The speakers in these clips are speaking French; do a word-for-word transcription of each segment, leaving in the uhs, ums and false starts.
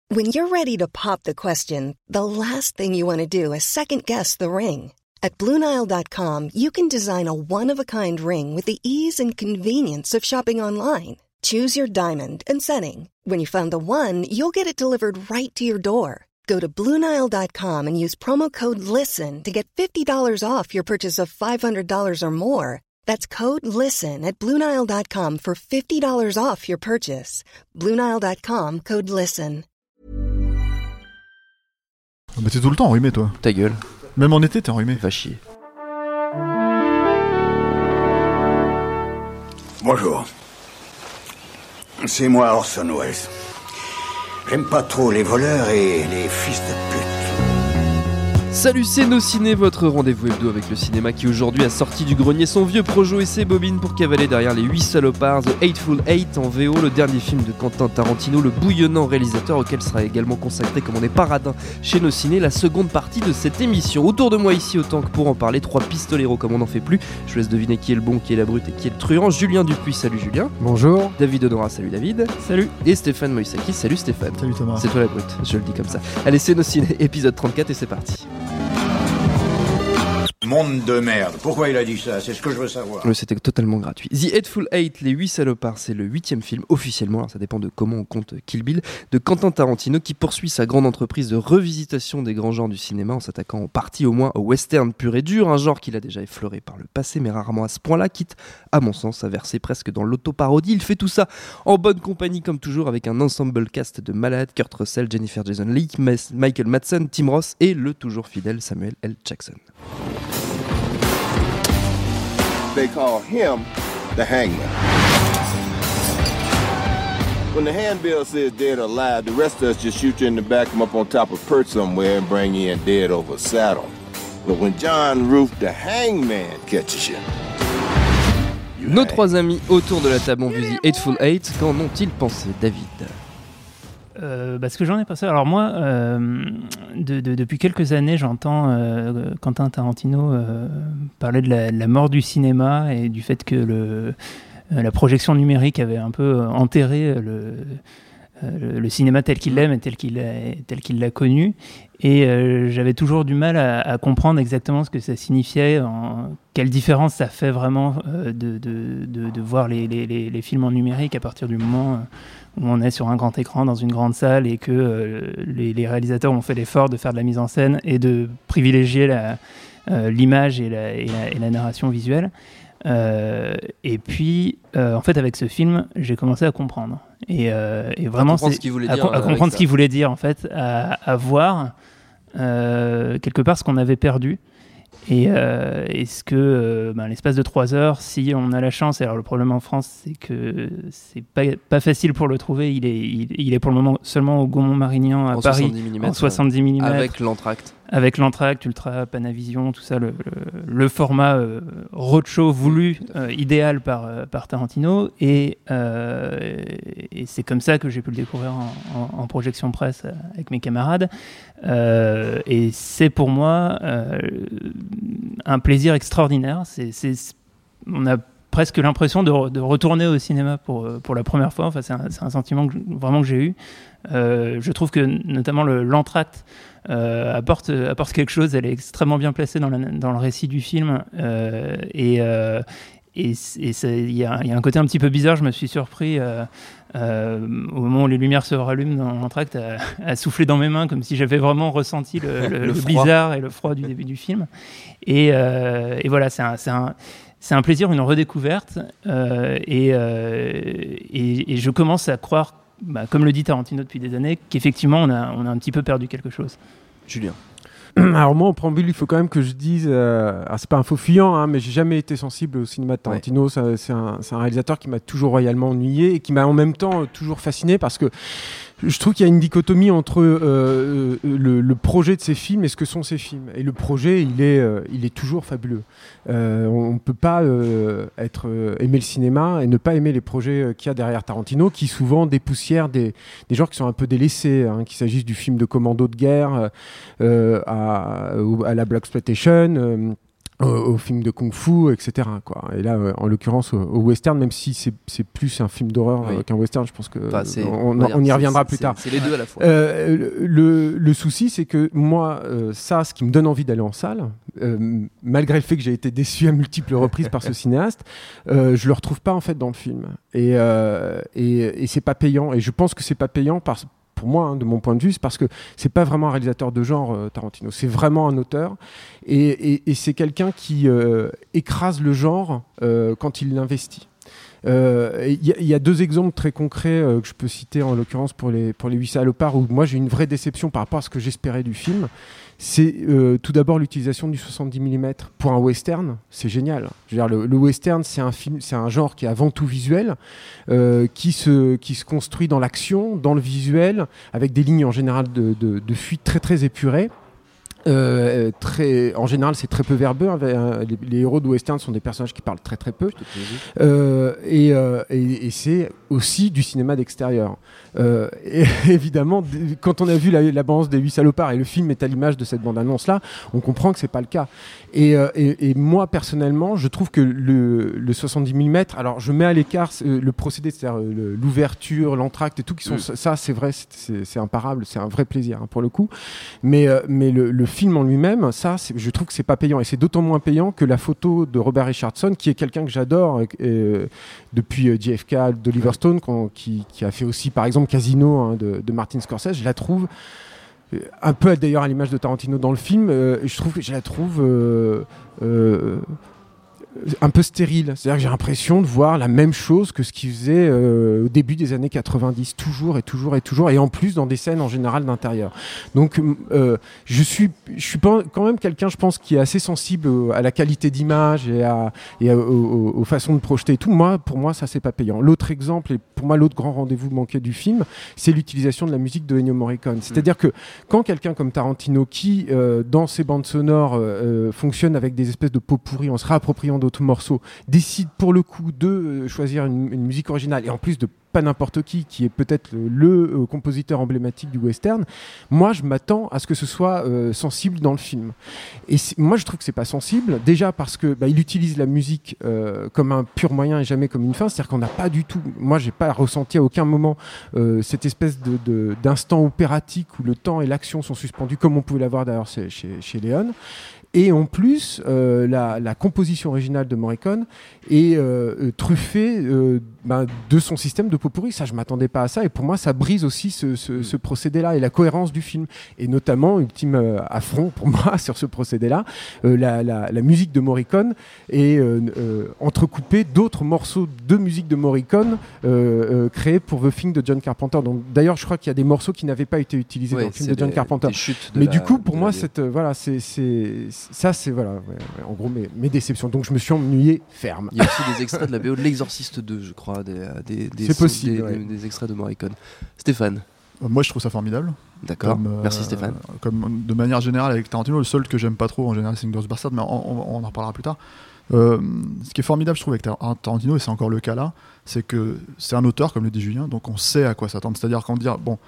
When you're ready to pop the question, the last thing you want to do is second-guess the ring. At Blue Nile dot com, you can design a one-of-a-kind ring with the ease and convenience of shopping online. Choose your diamond and setting. When you find the one, you'll get it delivered right to your door. Go to Blue Nile dot com and use promo code LISTEN to get fifty dollars off your purchase of five hundred dollars or more. That's code LISTEN at Blue Nile dot com for fifty dollars off your purchase. Blue Nile dot com, code LISTEN. Ah bah t'es tout le temps enrhumé, toi. Ta gueule. Même en été, t'es enrhumé. Va chier. Bonjour. C'est moi Orson Welles. J'aime pas trop les voleurs et les fils de pute. Salut, c'est Nos Ciné, votre rendez-vous hebdo avec le cinéma qui aujourd'hui a sorti du grenier son vieux projo et ses bobines pour cavaler derrière les huit salopards, The Hateful Eight en V O, le dernier film de Quentin Tarantino, le bouillonnant réalisateur auquel sera également consacré, comme on est paradin chez Nos Ciné, la seconde partie de cette émission. Autour de moi ici, autant que pour en parler, trois pistoleros comme on n'en fait plus. Je vous laisse deviner qui est le bon, qui est la brute et qui est le truand. Julien Dupuis, salut Julien. Bonjour. David Honora, salut David. Salut. Et Stéphane Moïsaki, salut Stéphane. Salut Thomas. C'est toi la brute, je le dis comme ça. Allez, c'est Nos Ciné, épisode trente-quatre et c'est parti. Monde de merde. Pourquoi il a dit ça? C'est ce que je veux savoir. Oui, c'était totalement gratuit. The Hateful Eight, les huit salopards, c'est le huitième film officiellement, alors ça dépend de comment on compte Kill Bill, de Quentin Tarantino qui poursuit sa grande entreprise de revisitation des grands genres du cinéma en s'attaquant en partie au moins au western pur et dur, un genre qu'il a déjà effleuré par le passé mais rarement à ce point-là, quitte à mon sens à verser presque dans l'autoparodie. Il fait tout ça en bonne compagnie comme toujours avec un ensemble cast de malades, Kurt Russell, Jennifer Jason Leigh, Michael Madsen, Tim Roth et le toujours fidèle Samuel L. Jackson. They call him the hangman. When the handbill says dead or alive, the rest of us just shoot you in the back, come up on top of perch somewhere and bring you in dead over a saddle. But when John Roof, the hangman, catches you, you Nos hang. trois amis autour de la table ont vu The Hateful Eight. Qu'en ont-ils pensé, David ? Euh, bah, ce que j'en ai pensé, alors moi, euh, de, de, depuis quelques années, j'entends euh, Quentin Tarantino euh, parler de la, de la mort du cinéma et du fait que le, euh, la projection numérique avait un peu enterré le, euh, le cinéma tel qu'il l'aime et tel qu'il, a, tel qu'il l'a connu. Et euh, j'avais toujours du mal à, à comprendre exactement ce que ça signifiait, en, quelle différence ça fait vraiment euh, de, de, de, de voir les, les, les, les films en numérique à partir du moment... Euh, où on est sur un grand écran dans une grande salle et que euh, les, les réalisateurs ont fait l'effort de faire de la mise en scène et de privilégier la, euh, l'image et la, et, la, et la narration visuelle. Euh, et puis, euh, en fait, avec ce film, j'ai commencé à comprendre. Et, euh, et vraiment, à comprendre c'est, ce qu'il voulait à, dire. à comprendre ce qu'il voulait dire, en fait, à, à voir euh, quelque part ce qu'on avait perdu. Et euh, est-ce que euh, ben, l'espace de trois heures, si on a la chance, et alors le problème en France, c'est que c'est pas, pas facile pour le trouver, il est, il, il est pour le moment seulement au Gaumont-Marignan à en Paris, soixante-dix millimètres, en soixante-dix millimètres. Avec l'entracte. Avec l'entracte, Ultra, Panavision, tout ça, le, le, le format euh, roadshow voulu, euh, idéal par, euh, par Tarantino. Et, euh, et c'est comme ça que j'ai pu le découvrir en, en, en projection presse avec mes camarades. Euh, et c'est pour moi euh, un plaisir extraordinaire. C'est, c'est, on a presque l'impression de, re, de retourner au cinéma pour, pour la première fois. Enfin, c'est un, c'est un sentiment que, vraiment que j'ai eu. Euh, je trouve que notamment le, l'entracte euh, apporte, apporte quelque chose. Elle est extrêmement bien placée dans, la, dans le récit du film. Euh, et euh, et il y, y a un côté un petit peu bizarre. Je me suis surpris euh, euh, au moment où les lumières se rallument dans l'entracte à, à souffler dans mes mains comme si j'avais vraiment ressenti le, le, le, le blizzard et le froid du début du film. Et, euh, et voilà, c'est un, c'est un C'est un plaisir, une redécouverte, euh, et, euh, et, et je commence à croire, bah, comme le dit Tarantino depuis des années, qu'effectivement on a, on a un petit peu perdu quelque chose. Julien. Alors moi, en préambule, il faut quand même que je dise, euh, alors c'est pas un faux fuyant, hein, mais j'ai jamais été sensible au cinéma de Tarantino. Ouais. Ça, c'est, un, c'est un réalisateur qui m'a toujours royalement ennuyé et qui m'a en même temps toujours fasciné parce que je trouve qu'il y a une dichotomie entre euh, le, le projet de ses films et ce que sont ses films. Et le projet, il est, euh, il est toujours fabuleux. Euh, on ne peut pas euh, être, euh, aimer le cinéma et ne pas aimer les projets qu'il y a derrière Tarantino, qui souvent dépoussièrent des, des genres qui sont un peu délaissés, hein, qu'il s'agisse du film de commando de guerre euh, à, à la blaxploitation, euh, Au, au film de kung-fu, et cetera. Quoi. Et là, euh, en l'occurrence, au, au western, même si c'est, c'est plus un film d'horreur oui. euh, qu'un western, je pense que enfin, c'est, on, on, on, on y reviendra c'est, plus c'est, tard. C'est les deux à la fois. Euh, le, le souci, c'est que moi, euh, ça, ce qui me donne envie d'aller en salle, euh, malgré le fait que j'ai été déçu à multiples reprises par ce cinéaste, euh, je le retrouve pas en fait dans le film. Et, euh, et, et c'est pas payant. Et je pense que c'est pas payant parce pour moi, hein, de mon point de vue, c'est parce que c'est pas vraiment un réalisateur de genre, euh, Tarantino. C'est vraiment un auteur. Et, et, et c'est quelqu'un qui euh, écrase le genre euh, quand il l'investit. Il euh, y, y a deux exemples très concrets euh, que je peux citer, en l'occurrence pour les, pour les huit salopards, où moi j'ai une vraie déception par rapport à ce que j'espérais du film. C'est euh, tout d'abord l'utilisation du soixante-dix millimètres pour un western, c'est génial. Je veux dire, le, le western, c'est un film, c'est un genre qui est avant tout visuel, euh, qui se qui se construit dans l'action, dans le visuel, avec des lignes en général de, de, de fuite très très épurées. Euh, très, en général, c'est très peu verbeux. Hein, les, les héros de western sont des personnages qui parlent très très peu. Euh, et, euh, et, et c'est aussi du cinéma d'extérieur. Euh, et évidemment, quand on a vu la, la bande-annonce des huit salopards et le film est à l'image de cette bande-annonce-là, on comprend que c'est pas le cas. Et, euh, et, et moi personnellement, je trouve que le, le soixante-dix millimètres, alors je mets à l'écart euh, le procédé, c'est-à-dire euh, l'ouverture, l'entracte et tout, qui sont mmh. ça, c'est vrai, c'est, c'est, c'est imparable, c'est un vrai plaisir hein, pour le coup. Mais, euh, mais le, le film en lui-même, ça, c'est, je trouve que c'est pas payant, et c'est d'autant moins payant que la photo de Robert Richardson, qui est quelqu'un que j'adore euh, depuis euh, J F K, d'Oliver Stone, qui, qui a fait aussi par exemple Casino hein, de, de Martin Scorsese. Je la trouve euh, un peu d'ailleurs à l'image de Tarantino dans le film. Euh, je trouve, je la trouve euh, euh, un peu stérile. C'est-à-dire que j'ai l'impression de voir la même chose que ce qu'il faisait euh, au début des années quatre-vingt-dix, toujours et toujours et toujours, et en plus dans des scènes en général d'intérieur. Donc euh, je suis, je suis pas, quand même quelqu'un, je pense, qui est assez sensible à la qualité d'image et, à, et à, aux, aux façons de projeter et tout. Moi, pour moi, ça c'est pas payant. L'autre exemple, et pour moi l'autre grand rendez-vous manqué du film, c'est l'utilisation de la musique de Ennio Morricone. C'est-à-dire que quand quelqu'un comme Tarantino, qui euh, dans ses bandes sonores euh, fonctionne avec des espèces de pot-pourri en se réappropriant d'autres morceaux, décide pour le coup de euh, choisir une, une musique originale, et en plus de pas n'importe qui, qui est peut-être le, le euh, compositeur emblématique du western, moi je m'attends à ce que ce soit euh, sensible dans le film. Et moi je trouve que c'est pas sensible, déjà parce que bah, il utilise la musique euh, comme un pur moyen et jamais comme une fin, c'est-à-dire qu'on n'a pas du tout, moi j'ai pas ressenti à aucun moment euh, cette espèce de, de, d'instant opératique où le temps et l'action sont suspendus, comme on pouvait l'avoir d'ailleurs chez, chez Léon. Et en plus, euh, la, la composition originale de Morricone est euh, truffée euh, ben, de son système de pot-pourri. Ça, je m'attendais pas à ça. Et pour moi, ça brise aussi ce, ce, ce procédé-là et la cohérence du film. Et notamment, ultime euh, affront pour moi sur ce procédé-là, euh, la, la, la musique de Morricone est euh, euh, entrecoupée d'autres morceaux de musique de Morricone euh, euh, créés pour The Thing de John Carpenter. Donc, d'ailleurs, je crois qu'il y a des morceaux qui n'avaient pas été utilisés ouais, dans le film de John des, Carpenter. Des Mais la, du coup, pour moi, la... cette, euh, voilà, c'est, c'est, ça, c'est voilà, ouais, ouais, en gros mes, mes déceptions. Donc, je me suis ennuyé ferme. Il y a aussi des extraits de la B O de L'Exorciste deux, je crois, des, des, des, c'est possible, des, ouais. des, des extraits de Morricone. Stéphane. Moi, je trouve ça formidable. D'accord, comme, euh, merci Stéphane. Comme de manière générale avec Tarantino, le seul que j'aime pas trop en général, c'est Inglourious Basterds, mais on, on, on en reparlera plus tard. Euh, ce qui est formidable, je trouve, avec Tarantino, et c'est encore le cas là, c'est que c'est un auteur, comme le dit Julien, donc on sait à quoi s'attendre. C'est-à-dire qu'on dit, bon,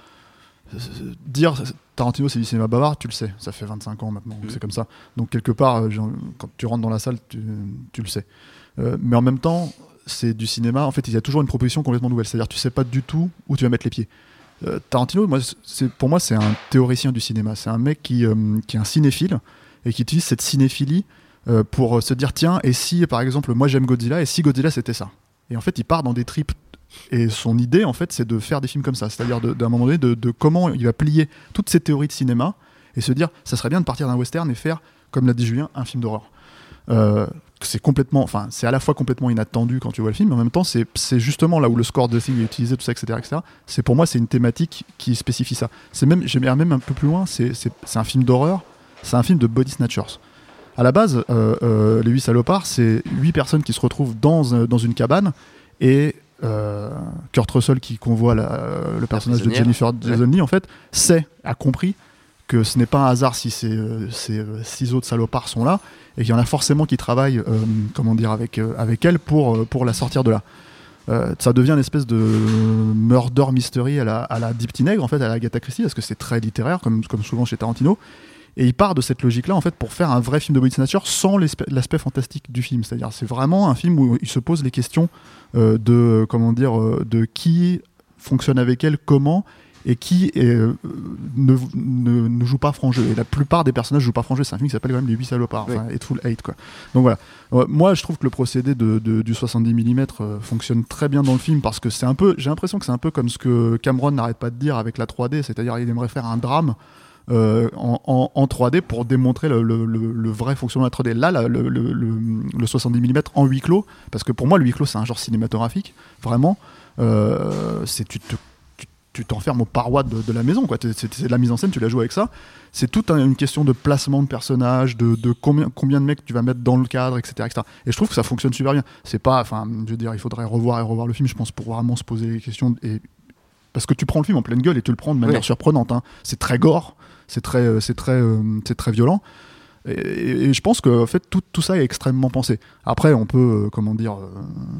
dire Tarantino c'est du cinéma bavard, tu le sais, ça fait vingt-cinq ans maintenant, mmh. c'est comme ça. Donc quelque part, quand tu rentres dans la salle, tu, tu le sais. Euh, mais en même temps, c'est du cinéma, en fait, il y a toujours une proposition complètement nouvelle, c'est-à-dire tu sais pas du tout où tu vas mettre les pieds. Euh, Tarantino, moi, c'est, pour moi, c'est un théoricien du cinéma, c'est un mec qui, euh, qui est un cinéphile et qui utilise cette cinéphilie euh, pour se dire, tiens, et si, par exemple, moi j'aime Godzilla, et si Godzilla c'était ça. Et en fait, il part dans des trips. Et son idée, en fait, c'est de faire des films comme ça, c'est-à-dire de, d'un moment donné, de, de comment il va plier toutes ces théories de cinéma et se dire, ça serait bien de partir d'un western et faire, comme l'a dit Julien, un film d'horreur. Euh, c'est complètement, enfin, c'est à la fois complètement inattendu quand tu vois le film, mais en même temps, c'est, c'est justement là où le score de Thing est utilisé, tout ça, et cetera, et cetera. C'est pour moi, c'est une thématique qui spécifie ça. C'est même, j'aimerais même un peu plus loin, c'est, c'est, c'est un film d'horreur, c'est un film de body snatchers. À la base, euh, euh, les huit salopards, c'est huit personnes qui se retrouvent dans, euh, dans une cabane et Euh, Kurt Russell qui convoie la, le personnage de Jennifer Jason Leigh, en fait, sait, a compris que ce n'est pas un hasard si ces, euh, ces euh, six autres salopards sont là et qu'il y en a forcément qui travaillent euh, comment dire, avec, euh, avec elle pour, euh, pour la sortir de là. Euh, ça devient une espèce de murder mystery à la, à la Deep Teenègre, en fait, à la Agatha Christie, parce que c'est très littéraire, comme, comme souvent chez Tarantino. Et il part de cette logique-là en fait pour faire un vrai film de body snatcher sans l'aspect fantastique du film. C'est-à-dire, c'est vraiment un film où il se pose les questions euh, de comment dire, euh, de qui fonctionne avec elle, comment, et qui est, euh, ne, ne, ne joue pas franc jeu. Et la plupart des personnages jouent pas franc jeu. C'est un film qui s'appelle quand même Les huit salopards, enfin, oui. Hateful Eight, quoi. Donc voilà. Euh, moi, je trouve que le procédé de, de, du soixante-dix millimètres euh, fonctionne très bien dans le film parce que c'est un peu, j'ai l'impression que c'est un peu comme ce que Cameron n'arrête pas de dire avec la trois D, c'est-à-dire il aimerait faire un drame. Euh, en, en, en trois D pour démontrer le, le, le, le vrai fonctionnement de la trois D. Là, la, le, le, le, le soixante-dix millimètres en huis clos, parce que pour moi, le huis clos, c'est un genre cinématographique, vraiment. Euh, c'est, tu, te, tu, tu t'enfermes aux parois de, de la maison, quoi. C'est, c'est, c'est de la mise en scène, tu la joues avec ça. C'est toute un, une question de placement de personnages, de, de combien, combien de mecs tu vas mettre dans le cadre, et cetera, et cetera. Et je trouve que ça fonctionne super bien. C'est pas, enfin, je veux dire, il faudrait revoir et revoir le film, je pense, pour vraiment se poser les questions. Et, parce que tu prends le film en pleine gueule et tu le prends de manière oui. surprenante. Hein. C'est très gore. C'est très, c'est très, euh, c'est très violent. Et, et, et je pense que en fait, tout, tout ça est extrêmement pensé. Après, on peut, euh, comment dire, euh,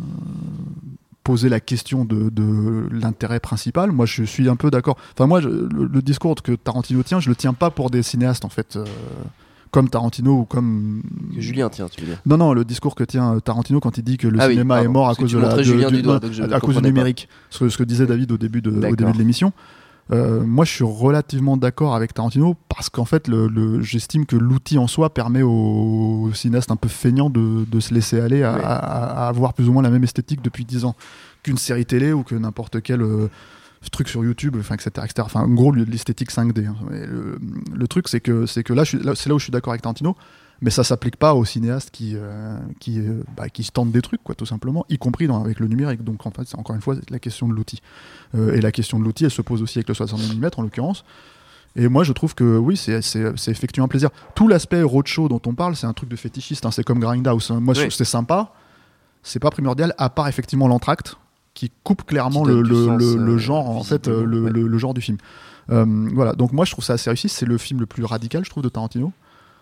poser la question de, de l'intérêt principal. Moi, je suis un peu d'accord. Enfin, moi, je, le, le discours que Tarantino tient, je le tiens pas pour des cinéastes, en fait, euh, comme Tarantino ou comme... Que Julien tient, tu veux dire. Non, non, le discours que tient Tarantino quand il dit que le ah cinéma oui, est mort à cause de la... De, Julien du, du doigt, non, à cause du numérique. Ce, ce que disait David au début de, au début de l'émission. Euh, moi, je suis relativement d'accord avec Tarantino parce qu'en fait, le, le, j'estime que l'outil en soi permet aux, aux cinéastes un peu feignants de, de se laisser aller à, oui. à, à avoir plus ou moins la même esthétique depuis dix ans qu'une série télé ou que n'importe quel euh, truc sur YouTube, enfin, et cetera, et cetera. Enfin, en gros, l'esthétique cinq D. Hein. Le, le truc, c'est que, c'est que là, je suis, là, c'est là où je suis d'accord avec Tarantino. Mais ça s'applique pas aux cinéastes qui, euh, qui, euh, bah, qui se tentent des trucs, quoi, tout simplement, y compris dans, avec le numérique. Donc en fait, c'est encore une fois la question de l'outil. Euh, et la question de l'outil, elle se pose aussi avec le soixante millimètres en l'occurrence. Et moi, je trouve que oui, c'est, c'est, c'est effectivement un plaisir. Tout l'aspect roadshow dont on parle, c'est un truc de fétichiste. Hein, c'est comme Grindhouse. Hein. Moi, oui. je trouve que c'est sympa. C'est pas primordial, à part effectivement l'entracte, qui coupe clairement qui le, le, sens, le, le genre, en fait, le, ouais. le, le genre du film. Euh, voilà. Donc moi, je trouve ça assez réussi. C'est le film le plus radical, je trouve, de Tarantino.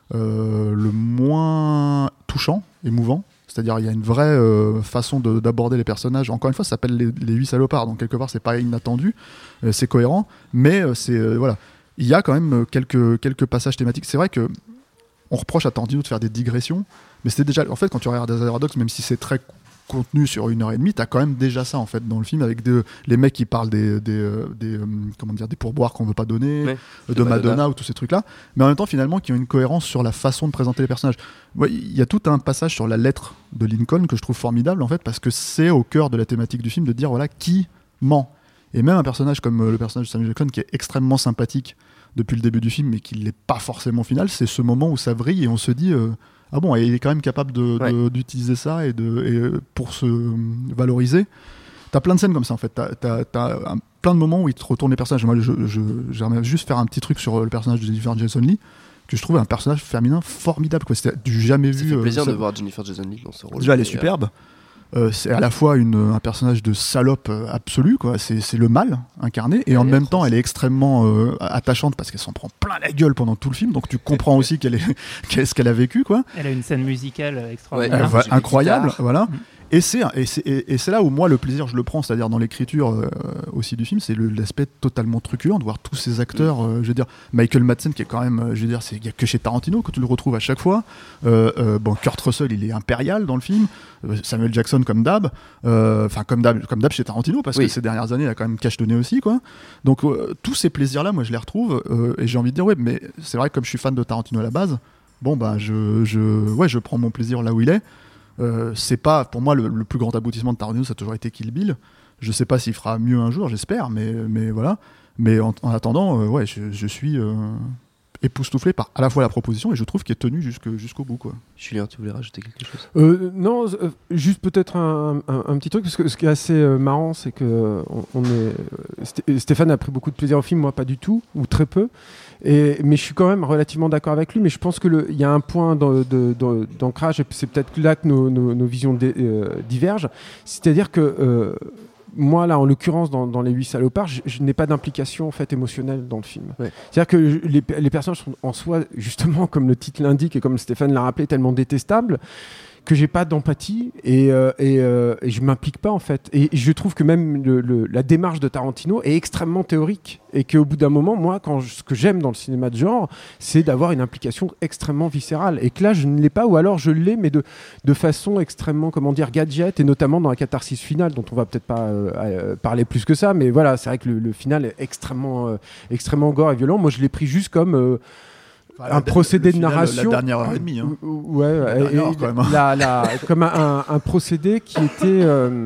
Euh, le moins touchant, émouvant, c'est-à-dire il y a une vraie euh, façon de, d'aborder les personnages. Encore une fois, ça s'appelle les, les huit salopards, donc quelque part c'est pas inattendu, euh, c'est cohérent, mais euh, c'est euh, voilà, il y a quand même quelques quelques passages thématiques. C'est vrai que on reproche à Tarantino de faire des digressions, mais c'était déjà en fait quand tu regardes Reservoir Dogs, même si c'est très contenu sur une heure et demie, t'as quand même déjà ça en fait dans le film avec de, les mecs qui parlent des, des, des, euh, comment dire, des pourboires qu'on veut pas donner, ouais, de, de Madonna, Madonna ou tous ces trucs là, mais en même temps finalement qui ont une cohérence sur la façon de présenter les personnages. Il ouais, y a tout un passage sur la lettre de Lincoln que je trouve formidable en fait parce que c'est au cœur de la thématique du film de dire voilà qui ment. Et même un personnage comme euh, le personnage de Samuel Jackson qui est extrêmement sympathique depuis le début du film mais qui l'est pas forcément au final, c'est ce moment où ça vrille et on se dit euh, ah bon, il est quand même capable de, ouais. de, d'utiliser ça et, de, et pour se valoriser. T'as plein de scènes comme ça en fait. T'as, t'as, t'as un, plein de moments où il te retourne les personnages. Moi, je, je, j'aimerais juste faire un petit truc sur le personnage de Jennifer Jason Leigh, que je trouve un personnage féminin formidable. Quoi. C'était du jamais ça vu. Ça fait plaisir euh, de voir Jennifer Jason Leigh dans ce rôle. Déjà, elle est superbe. Euh, c'est à la fois une, un personnage de salope euh, absolue, quoi. C'est, c'est le mal incarné, et en même temps, elle est extrêmement euh, attachante parce qu'elle s'en prend plein la gueule pendant tout le film, donc tu comprends aussi qu'elle est, qu'est-ce qu'elle a vécu, quoi. Elle a une scène musicale extraordinaire, ouais, voilà, incroyable, guitare. voilà. Mmh. Et c'est, et, c'est, et c'est là où moi le plaisir je le prends, c'est-à-dire dans l'écriture euh, aussi du film, c'est le, l'aspect totalement truculent de voir tous ces acteurs, euh, je veux dire Michael Madsen qui est quand même, je veux dire, il y a que chez Tarantino que tu le retrouves à chaque fois. Euh, euh, bon, Kurt Russell il est impérial dans le film, euh, Samuel Jackson comme d'hab, enfin euh, comme d'hab, comme d'hab chez Tarantino parce oui. que ces dernières années il a quand même cache donné aussi quoi. Donc euh, tous ces plaisirs là, moi je les retrouve euh, et j'ai envie de dire ouais, mais c'est vrai que comme je suis fan de Tarantino à la base, bon bah je, je, ouais, je prends mon plaisir là où il est. Euh, c'est pas pour moi le, le plus grand aboutissement de Tarantino, ça a toujours été Kill Bill. Je sais pas s'il fera mieux un jour, j'espère, mais, mais voilà. Mais en, en attendant, euh, ouais, je, je suis euh, époustouflé par à la fois la proposition et je trouve qu'il est tenu jusque, jusqu'au bout, quoi. Julien, tu voulais rajouter quelque chose ? euh, Non, euh, juste peut-être un, un, un petit truc, parce que ce qui est assez euh, marrant, c'est que on, on est, Sté- Stéphane a pris beaucoup de plaisir au film, moi pas du tout, ou très peu. Et, mais je suis quand même relativement d'accord avec lui, mais je pense qu'il y a un point de, de, de, d'ancrage, et c'est peut-être là que nos, nos, nos visions dé, euh, divergent, c'est-à-dire que euh, moi, là, en l'occurrence, dans, dans Les Huit Salopards, je, je n'ai pas d'implication en fait, émotionnelle dans le film. Ouais. C'est-à-dire que je, les, les personnages sont en soi, justement, comme le titre l'indique, et comme Stéphane l'a rappelé, tellement détestables, que j'ai pas d'empathie et, euh, et, euh, et je m'implique pas en fait. Et je trouve que même le, le, la démarche de Tarantino est extrêmement théorique et qu'au bout d'un moment, moi, quand je, ce que j'aime dans le cinéma de genre, c'est d'avoir une implication extrêmement viscérale. Et que là, je ne l'ai pas, ou alors je l'ai, mais de, de façon extrêmement, comment dire, gadget, et notamment dans la catharsis finale, dont on va peut-être pas euh, euh, parler plus que ça. Mais voilà, c'est vrai que le, le final est extrêmement, euh, extrêmement gore et violent. Moi, je l'ai pris juste comme euh, un la, procédé final, de narration. La dernière heure et demie. Hein. Ouais, la et, heure, quand même. La, la, comme un, un, un procédé qui était euh,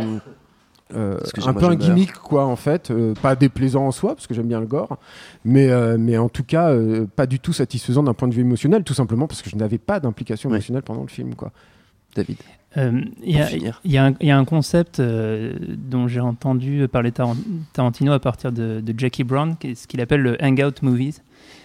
euh, un peu un gimmick, quoi, en fait. Euh, pas déplaisant en soi, parce que j'aime bien le gore, mais, euh, mais en tout cas, euh, pas du tout satisfaisant d'un point de vue émotionnel, tout simplement parce que je n'avais pas d'implication ouais. émotionnelle pendant le film, quoi. David. Il euh, y, y, y a un concept euh, dont j'ai entendu parler Tarantino à partir de, de Jackie Brown, qui est ce qu'il appelle le hangout movies.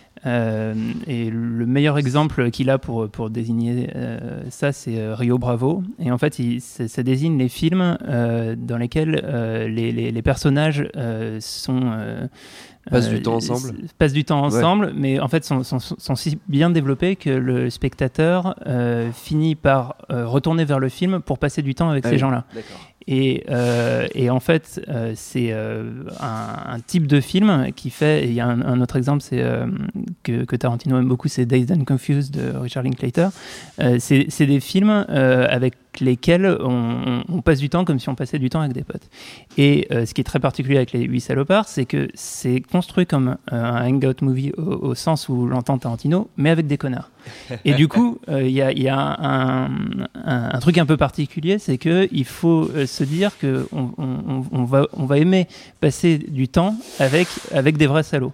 Euh, et le meilleur exemple qu'il a pour, pour désigner euh, ça, c'est euh, Rio Bravo. Et en fait, il, ça, ça désigne les films euh, dans lesquels euh, les, les, les personnages euh, sont... Euh, passent euh, du temps ensemble. Passent du temps ensemble, ouais. mais en fait sont, sont, sont si bien développés que le spectateur euh, finit par euh, retourner vers le film pour passer du temps avec ah ces oui. gens-là. D'accord. Et, euh, et en fait, euh, c'est euh, un, un type de film qui fait... Il y a un, un autre exemple c'est, euh, que, que Tarantino aime beaucoup, c'est Dazed and Confused de Richard Linklater. Euh, c'est, c'est des films euh, avec lesquels on, on, on passe du temps comme si on passait du temps avec des potes. Et euh, ce qui est très particulier avec Les Huit Salopards, c'est que c'est construit comme euh, un hangout movie au, au sens où l'entend Tarantino, mais avec des connards. Et du coup, il euh, y a, y a un, un, un truc un peu particulier, c'est qu'il faut euh, se dire qu'on on, on, on va, on va aimer passer du temps avec, avec des vrais salauds.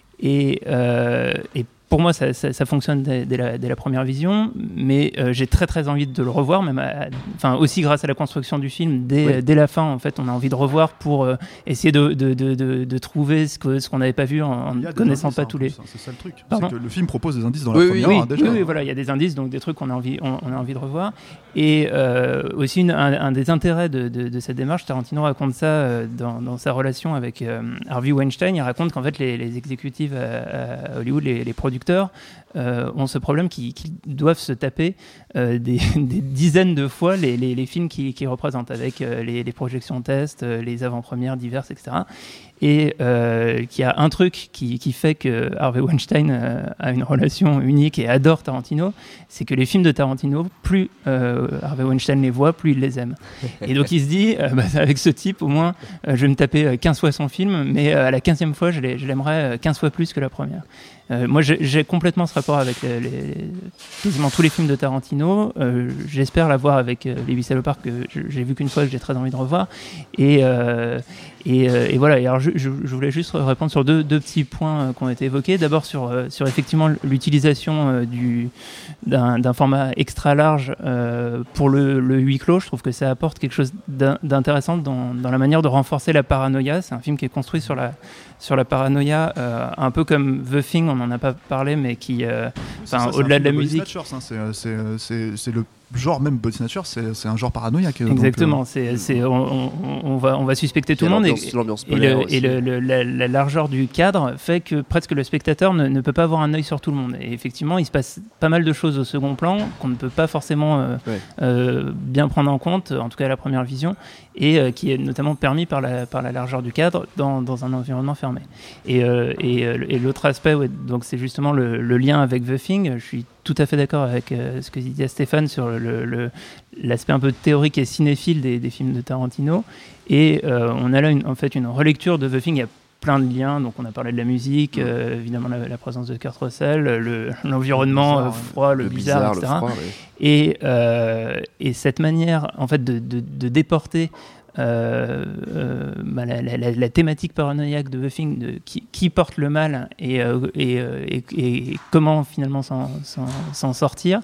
Et, euh, et pour moi, ça, ça, ça fonctionne dès, dès, la, dès la première vision, mais euh, j'ai très très envie de le revoir, même à, enfin, aussi grâce à la construction du film. Dès, oui. dès la fin, en fait, on a envie de revoir pour euh, essayer de, de, de, de, de trouver ce, que, ce qu'on n'avait pas vu en, en ne connaissant pas tous les... Hein, c'est ça le truc. Pardon c'est que le film propose des indices dans oui, la oui, première oui, heure, déjà. Oui, oui, voilà, il y a des indices, donc des trucs qu'on a envie, on, on a envie de revoir. Et euh, aussi, une, un, un des intérêts de, de, de cette démarche, Tarantino raconte ça euh, dans, dans sa relation avec euh, Harvey Weinstein. Il raconte qu'en fait, les, les exécutifs à, à Hollywood, les, les producteurs, Euh, ont ce problème qu'ils, qu'ils doivent se taper euh, des, des dizaines de fois les, les, les films qu'ils, qu'ils représentent avec euh, les, les projections tests, euh, les avant-premières diverses, et cetera. Et euh, qu'il y a un truc qui, qui fait que Harvey Weinstein euh, a une relation unique et adore Tarantino, c'est que les films de Tarantino, plus euh, Harvey Weinstein les voit, plus il les aime. Et donc il se dit, euh, bah, avec ce type, au moins, euh, je vais me taper quinze fois son film, mais euh, à la quinzième fois, je, je l'aimerais quinze fois plus que la première. Euh, moi, j'ai, j'ai complètement ce rapport avec les, les, quasiment tous les films de Tarantino. Euh, j'espère l'avoir avec euh, Les Huit Salopards, que je, j'ai vu qu'une fois, que j'ai très envie de revoir. Et, euh, et, euh, et voilà. Et alors, je, je, je voulais juste répondre sur deux, deux petits points euh, qui ont été évoqués. D'abord, sur, euh, sur effectivement l'utilisation euh, du, d'un, d'un format extra large euh, pour le, le huis clos. Je trouve que ça apporte quelque chose d'intéressant dans, dans la manière de renforcer la paranoïa. C'est un film qui est construit sur la, sur la paranoïa, euh, un peu comme The Thing, on n'en a pas parlé, mais qui, euh, ça, au-delà de la musique... Snatchers, hein, c'est, c'est, c'est, c'est le genre, même Body Snatchers, c'est, c'est un genre paranoïaque. Exactement, donc, euh... c'est, c'est, on, on, on, va, on va suspecter tout le monde, et, et, le, et le, le, la, la largeur du cadre fait que presque le spectateur ne, ne peut pas avoir un œil sur tout le monde. Et effectivement, il se passe pas mal de choses au second plan qu'on ne peut pas forcément euh, ouais. euh, bien prendre en compte, en tout cas à la première vision, et euh, qui est notamment permis par la, par la largeur du cadre dans, dans un environnement fermé. Et, euh, et, et l'autre aspect, ouais, donc c'est justement le, le lien avec The Thing. Je suis tout à fait d'accord avec euh, ce que disait Stéphane sur le, le, l'aspect un peu théorique et cinéphile des, des films de Tarantino. Et euh, on a là une, en fait une relecture de The Thing. Il y a plein de liens, donc on a parlé de la musique, euh, évidemment la, la présence de Kurt Russell, le, l'environnement le bizarre, euh, froid, le, le bizarre, bizarre, et cetera. Le froid, oui. Et, euh, et cette manière en fait de, de, de déporter Euh, euh, bah, la, la, la thématique paranoïaque de The Thing, de qui, qui porte le mal et, euh, et, euh, et, et comment finalement s'en, s'en, s'en sortir,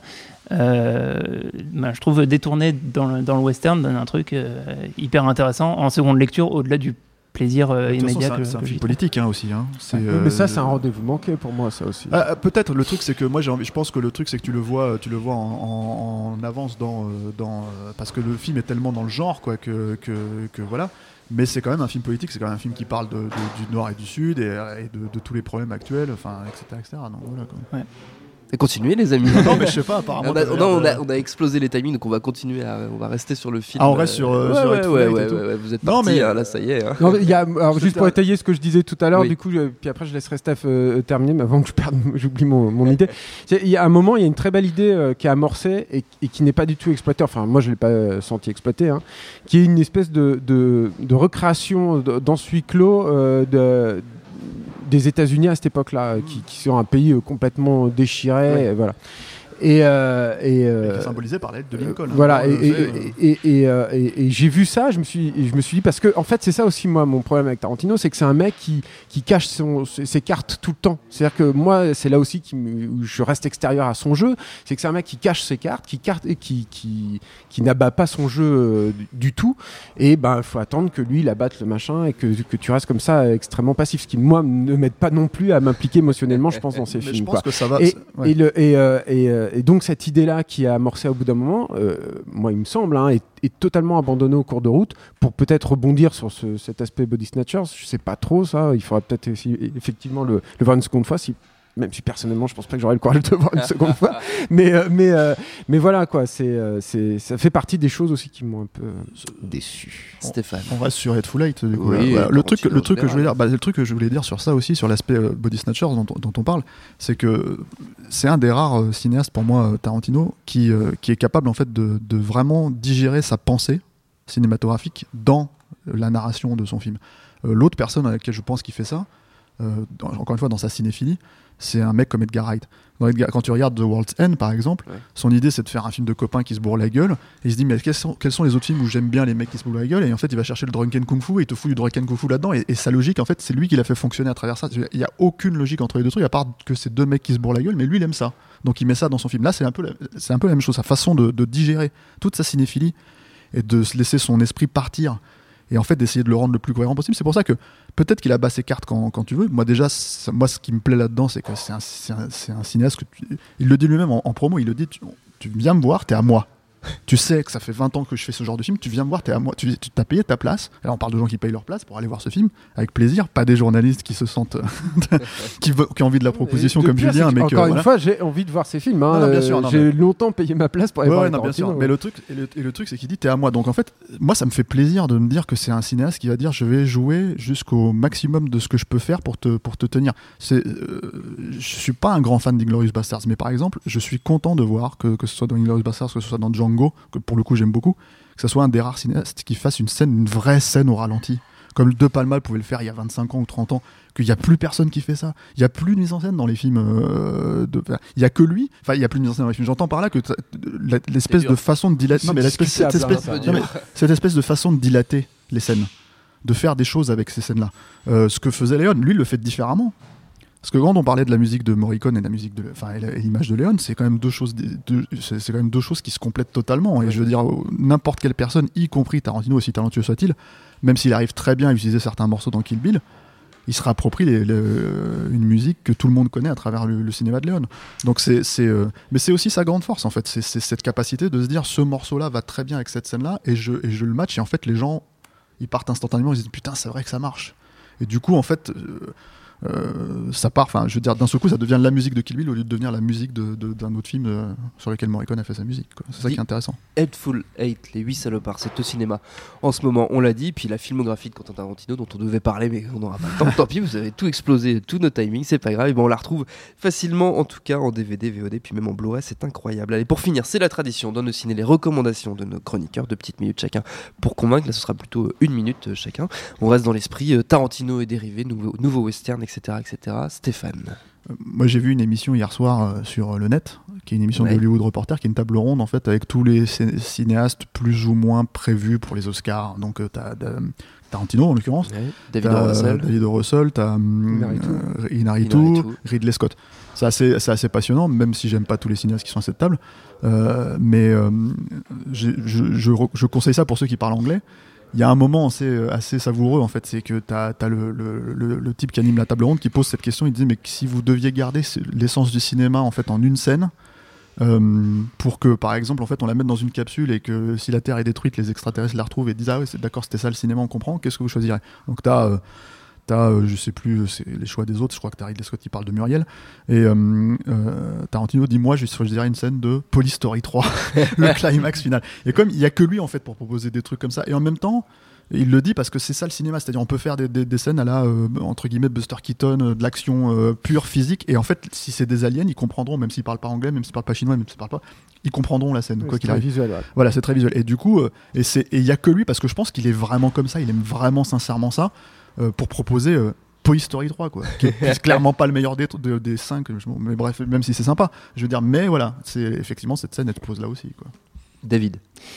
euh, bah, je trouve détourné dans le, dans le western donne un truc euh, hyper intéressant en seconde lecture, au-delà du plaisir euh, immédiat. Façon, c'est un, que, c'est un que film politique hein, aussi. Hein. C'est, oui, euh, mais ça, c'est un rendez-vous manqué pour moi, ça aussi. Ah, peut-être. Le truc, c'est que moi, j'ai envie, je pense que le truc, c'est que tu le vois, tu le vois en, en, en avance dans, dans, parce que le film est tellement dans le genre, quoi, que, que, que voilà. Mais c'est quand même un film politique. C'est quand même un film qui parle de, de, du Nord et du Sud et, et de, de tous les problèmes actuels, enfin, et cetera, et cetera. Donc, voilà, quoi. Ouais. Continuez les amis. Non mais je sais pas, apparemment. On a, non, on, a, on a explosé les timings, donc on va continuer, à, on va rester sur le film. Ah, on reste sur, euh, ouais, sur ouais, Ed ouais, ouais, ouais, ouais, vous êtes partis, mais... hein, là ça y est. Hein. Non, y a, alors, juste pour étayer ce que je disais tout à l'heure, Oui. du coup, euh, puis après je laisserai Steph euh, terminer, mais avant que je perde, j'oublie mon, mon idée. Il y a un moment, il y a une très belle idée euh, qui est amorcée et, et qui n'est pas du tout exploitée. Enfin, moi je l'ai pas euh, senti exploitée, hein, qui est une espèce de, de, de recréation de, dans ce huis clos euh, de des États-Unis à cette époque-là, qui, qui sont un pays euh, complètement déchiré, Ouais. et voilà. Et, euh, et, euh, Et qui est symbolisé par l'aide de Lincoln. euh, voilà. Hein, Et, euh, et, c'est, et, et, euh, et- et j'ai vu ça, je me suis, je me suis dit parce que en fait c'est ça aussi moi mon problème avec Tarantino, c'est que c'est un mec qui qui cache son, ses, ses cartes tout le temps. C'est-à-dire que moi c'est là aussi qui me- où je reste extérieur à son jeu, c'est que c'est un mec qui cache ses cartes, qui carte et qui qui qui n'abat pas son jeu euh, du, du tout. Et ben il faut attendre que lui il abatte le machin et que que tu restes comme ça euh, extrêmement passif, ce qui moi ne m'aide pas non plus à m'impliquer émotionnellement, je pense dans ces mais films. je pense quoi. que ça va. Et, c'est- ouais. et, le, et, euh, et, euh, et donc cette idée-là qui a amorcé au bout d'un moment, euh, moi il me semble, hein, est, est totalement abandonnée au cours de route pour peut-être rebondir sur ce, cet aspect Body Snatchers. Je sais pas trop ça, il faudrait peut-être essayer- effectivement le, le voir une seconde fois, si, même si personnellement je pense pas que j'aurais le courage de le voir une seconde fois. Mais, euh, mais, euh, mais voilà quoi, c'est, euh, c'est, ça fait partie des choses aussi qui m'ont un peu euh, déçu. Stéphane. On reste sur Hateful Eight. Du coup, Oui, là. Voilà. Le truc, Tarantino le truc en que je voulais général. dire, bah, le truc que je voulais dire sur ça aussi, sur l'aspect euh, Body Snatchers dont, on- dont on parle, c'est que c'est un des rares euh, cinéastes pour moi, euh, Tarantino, qui euh, qui est capable en fait de, de vraiment digérer sa pensée cinématographique dans la narration de son film. Euh, L'autre personne à laquelle je pense qu'il fait ça, euh, dans- encore une fois dans sa cinéphilie, c'est un mec comme Edgar Wright. Dans Edgar- quand tu regardes The World's End par exemple, Ouais. son idée c'est de faire un film de copains qui se bourrent la gueule, et il se dit mais quels sont, quels sont les autres films où j'aime bien les mecs qui se bourrent la gueule, et en fait il va chercher le Drunken Kung Fu et il te fout du Drunken Kung Fu là-dedans, et, et sa logique en fait c'est lui qui l'a fait fonctionner à travers ça. Il n'y a aucune logique entre les deux trucs à part que c'est deux mecs qui se bourrent la gueule, mais lui il aime ça, donc il met ça dans son film. Là c'est un peu la, c'est un peu la même chose, sa façon de, de digérer toute sa cinéphilie et de se laisser son esprit partir, et en fait d'essayer de le rendre le plus cohérent possible. C'est pour ça que peut-être qu'il abat ses cartes quand, quand tu veux. Moi déjà, ça- moi ce qui me plaît là-dedans, c'est que c'est un, c'est un, c'est un cinéaste que tu- il le dit lui-même en, en promo, il le dit, tu, tu viens me voir, t'es à moi. Tu sais que ça fait vingt ans que je fais ce genre de film, tu viens me voir, t'es à moi. Tu, tu t'as payé ta place. Là, on parle de gens qui payent leur place pour aller voir ce film avec plaisir, pas des journalistes qui se sentent qui, veulent- qui ont envie de la proposition Et le comme pire, Julien, c'est que, mais que, encore une voilà. fois, j'ai envie de voir ces films. Hein. Non, non, bien Euh, sûr, non, j'ai mais- longtemps payé ma place pour aller Ouais, voir ouais, les non, bien sûr. Tarantino. Mais le truc, et le, et le truc, c'est qu'il dit t'es à moi. Donc en fait, moi, ça me fait plaisir de me dire que c'est un cinéaste qui va dire je vais jouer jusqu'au maximum de ce que je peux faire pour te pour te tenir. C'est, euh, je suis pas un grand fan d'Inglourious Basterds, mais par exemple, je suis content de voir que que ce soit dans Inglourious Basterds, que ce soit dans Django, que pour le coup j'aime beaucoup, que ce soit un des rares cinéastes qui fasse une scène, une vraie scène au ralenti. Comme De Palma pouvait le faire il y a vingt-cinq ans ou trente ans, qu'il n'y a plus personne qui fait ça. Il n'y a plus de mise en scène dans les films. euh, de... Il n'y a que lui. Enfin, il n'y a plus de mise en scène dans les films. J'entends par là que t'as- la- l'espèce C'est dur. de façon de dilater. Non, mais l'espèce, cette, discutable, espèce, hein, ça. non, mais cette espèce de façon de dilater les scènes, de faire des choses avec ces scènes-là. Euh, ce que faisait Léon, lui, il le fait différemment. Parce que quand on parlait de la musique de Morricone et de la musique de, enfin, et la- et l'image de Léon, c'est quand même deux choses, deux- c'est c'est quand même deux choses qui se complètent totalement. Et je veux dire, n'importe quelle personne, y compris Tarantino, aussi talentueux soit-il, même s'il arrive très bien à utiliser certains morceaux dans Kill Bill, il se réapproprie les- les- une musique que tout le monde connaît à travers le, le cinéma de Léon. Donc c'est, c'est, euh, mais c'est aussi sa grande force en fait, c'est, c'est cette capacité de se dire ce morceau-là va très bien avec cette scène-là et je, et je le match, et en fait les gens ils partent instantanément, ils se disent putain c'est vrai que ça marche. Et du coup en fait euh, euh, ça part, enfin je veux dire d'un seul coup ça devient la musique de Kill Bill au lieu de devenir la musique de, de- d'un autre film euh, sur lequel Morricone a fait sa musique, quoi. C'est ça qui est intéressant. Hateful Eight, les huit salopards, c'est au cinéma en ce moment, on l'a dit, puis la filmographie de Quentin Tarantino dont on devait parler mais on n'aura pas le temps, tant pis, vous avez tout explosé, tous nos timings, c'est pas grave, et bon, on la retrouve facilement en tout cas en D V D, V O D, puis même en Blu-ray, c'est incroyable. Allez, pour finir, c'est la tradition, dans nos ciné, les recommandations de nos chroniqueurs, deux petites minutes chacun pour convaincre, là ce sera plutôt une minute euh, chacun, on reste dans l'esprit euh, Tarantino et dérivés, nouveau, nouveau western, etc., etc. Stéphane. Euh, Moi j'ai vu une émission hier soir euh, sur le net, qui est une émission Ouais. de Hollywood Reporter, qui est une table ronde en fait avec tous les cin- cinéastes plus ou moins prévus pour les Oscars. Donc euh, t'as, t'as Tarantino en l'occurrence, Ouais. David t'as, Russell. euh, David O. Russell, t'as hum, Inarritu. euh, Inarritu, Inarritu. Ridley Scott. C'est assez, c'est assez passionnant, même si j'aime pas tous les cinéastes qui sont à cette table. Euh, mais euh, j'ai- je, je, re- je conseille ça pour ceux qui parlent anglais. Il y a un moment assez, assez savoureux en fait, c'est que t'as as le, le, le, le type qui anime la table ronde qui pose cette question. Il dit mais si vous deviez garder ce- l'essence du cinéma en fait en une scène, euh, pour que par exemple en fait on la mette dans une capsule et que si la Terre est détruite, les extraterrestres la retrouvent et disent ah ouais c'est d'accord c'était ça le cinéma, on comprend. Qu'est-ce que vous choisirez? Donc t'as euh, t'as, euh, je sais plus, c'est les choix des autres, je crois que t'as Ridley Scott qui parle de Muriel, et euh, euh, Tarantino dit, moi je choisirais une scène de Police Story trois, le climax final. Et comme il y a que lui en fait pour proposer des trucs comme ça, et en même temps, il le dit parce que c'est ça le cinéma, c'est-à-dire on peut faire des, des, des scènes à la euh, entre guillemets Buster Keaton, euh, de l'action euh, pure physique, et en fait si c'est des aliens ils comprendront, même s'ils parlent pas anglais, même s'ils parlent pas chinois, même s'ils parlent pas, ils comprendront la scène, Oui, quoi qu'il arrive. visuel, ouais. Voilà, c'est très visuel, et du coup euh, et c'est et il y a que lui, parce que je pense qu'il est vraiment comme ça, il aime vraiment sincèrement ça, euh, pour proposer euh, Toy Story trois, quoi, qui est, qui est clairement pas le meilleur des, de, des cinq, mais bref, même si c'est sympa, je veux dire, mais voilà, c'est effectivement cette scène elle te pose là aussi, quoi. David.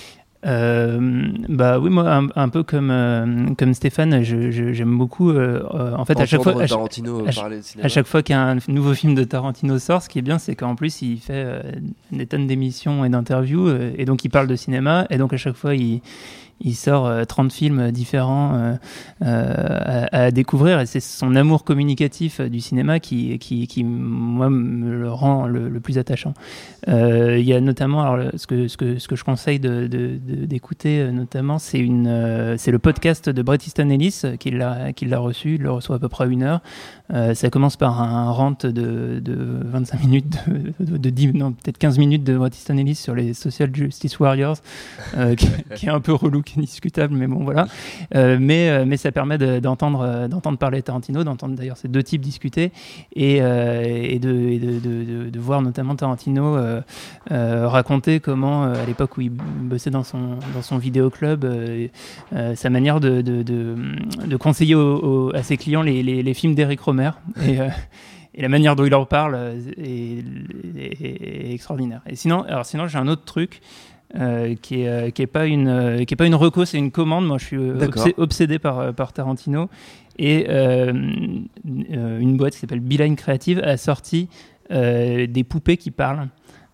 Euh, bah oui, moi un, un peu comme euh, comme Stéphane, je, je, j'aime beaucoup. Euh, euh, en fait, à chaque fois, à, Tarantino à, parler de cinéma. à chaque fois qu'un nouveau film de Tarantino sort, ce qui est bien, c'est qu'en plus il fait euh, des tonnes d'émissions et d'interviews, euh, et donc il parle de cinéma, et donc à chaque fois il il sort euh, trente films différents euh, euh, à, à découvrir, et c'est son amour communicatif euh, du cinéma qui, qui, qui moi, me le rend le, le plus attachant. Euh, il y a notamment, alors, le, ce, que, ce, que, ce que je conseille de, de, de, d'écouter, euh, notamment, c'est, une, euh, c'est le podcast de Bret Easton Ellis euh, qui, l'a, qui l'a reçu, il le reçoit à peu près à une heure. Euh, ça commence par un rant de, de vingt-cinq minutes, de, de, de dix, non, peut-être quinze minutes de Bret Easton Ellis sur les Social Justice Warriors, euh, qui, qui est un peu relou, qui est discutable, mais bon, voilà. Euh, mais, euh, mais ça permet de, d'entendre, euh, d'entendre parler Tarantino, d'entendre d'ailleurs ces deux types discuter, et, euh, et, de, et de, de, de, de voir notamment Tarantino euh, euh, raconter comment, euh, à l'époque où il bossait dans son, dans son vidéoclub, euh, euh, sa manière de, de, de, de conseiller au, au, à ses clients les, les, les films d'Éric Rohmer. Et, euh, et la manière dont il en parle est, est, est extraordinaire. Et sinon, alors sinon, j'ai un autre truc euh, qui est euh, qui est pas une euh, qui est pas une reco, c'est une commande. Moi, je suis euh, obsé- obsédé par par Tarantino, et euh, une boîte qui s'appelle Beeline Creative a sorti euh, des poupées qui parlent.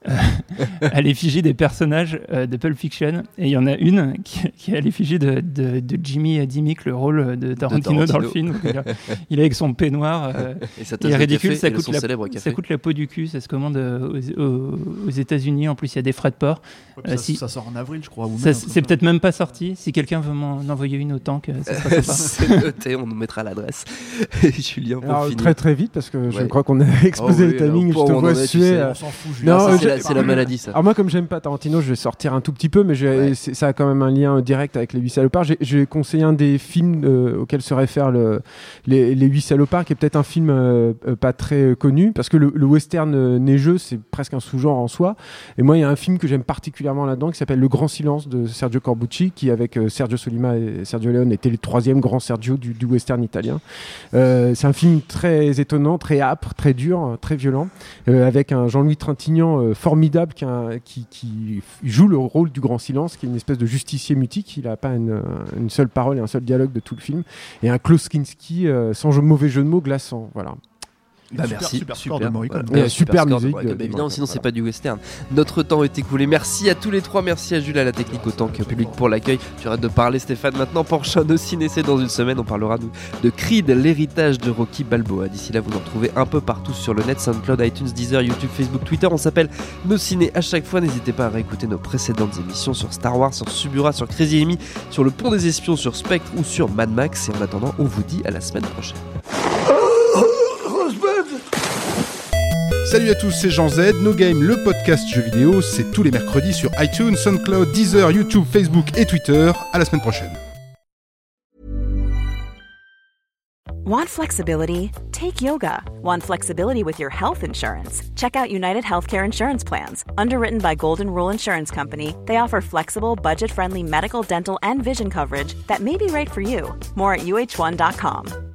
à l'effigie des personnages euh, de Pulp Fiction, et il y en a une qui, qui est à l'effigie de, de, de Jimmy Dimmick, le rôle de Tarantino, de Tarantino. dans le film. Il, a, il est avec son peignoir, euh, et ça il est ridicule, ça et coûte, la, ça coûte la peau du cul, ça se commande aux, aux, aux États-Unis. En plus, il y a des frais de port. Ouais, euh, ça, si, ça sort en avril, je crois. Ou ça, même, c'est peut-être même pas sorti. Si quelqu'un veut m'en envoyer une au tank, ça serait sympa. C'est noté, on nous mettra l'adresse. Julien, pour Alors, finir. Très très vite, parce que ouais. je crois qu'on a exposé oh, oui, le timing. Je te vois suer. On s'en fout, Julien. Non, c'est, la, c'est la maladie, ça. Alors moi, comme j'aime pas Tarantino, je vais sortir un tout petit peu, mais ouais. ça a quand même un lien direct avec Les Huit Salopards. J'ai, j'ai conseillé un des films euh, auxquels se réfèrent le, les, les Huit Salopards, qui est peut-être un film euh, pas très connu, parce que le, le western euh, neigeux, c'est presque un sous-genre en soi. Et moi, il y a un film que j'aime particulièrement là-dedans, qui s'appelle Le Grand Silence de Sergio Corbucci, qui avec euh, Sergio Solima et Sergio Leone était le troisième grand Sergio du, du western italien. Euh, c'est un film très étonnant, très âpre, très dur, très violent, euh, avec un Jean-Louis Trintignant euh, formidable qui, a, qui qui joue le rôle du Grand Silence, qui est une espèce de justicier mutique. Il n'a pas une, une seule parole et un seul dialogue de tout le film. Et un Klaus Kinski, euh, sans mauvais jeu de mots, glaçant. Voilà. Bah super, merci, super, super, super, de Morricone. Voilà. super, super musique. De, de, de, évidemment, sinon voilà. C'est pas du western. Notre temps est écoulé. Merci à tous les trois. Merci à Jules, à la technique, autant qu'au public pour l'accueil. Tu arrêtes de parler, Stéphane. Maintenant, prochain de Ciné, c'est dans une semaine. On parlera de, de Creed, l'héritage de Rocky Balboa. D'ici là, vous nous retrouvez un peu partout sur le net, SoundCloud, iTunes, Deezer, YouTube, Facebook, Twitter. On s'appelle Nos Ciné à chaque fois. N'hésitez pas à réécouter nos précédentes émissions sur Star Wars, sur Subura, sur Crazy Amy, sur Le Pont des Espions, sur Spectre ou sur Mad Max. Et en attendant, on vous dit à la semaine prochaine. Salut à tous, c'est Jean Z, No Game, le podcast jeux vidéo, c'est tous les mercredis sur iTunes, SoundCloud, Deezer, YouTube, Facebook et Twitter. À la semaine prochaine. Want flexibility? Take yoga. Want flexibility with your health insurance? Check out United Healthcare Insurance Plans. Underwritten by Golden Rule Insurance Company, they offer flexible, budget-friendly medical, dental, and vision coverage that may be right for you. More at U H one dot com.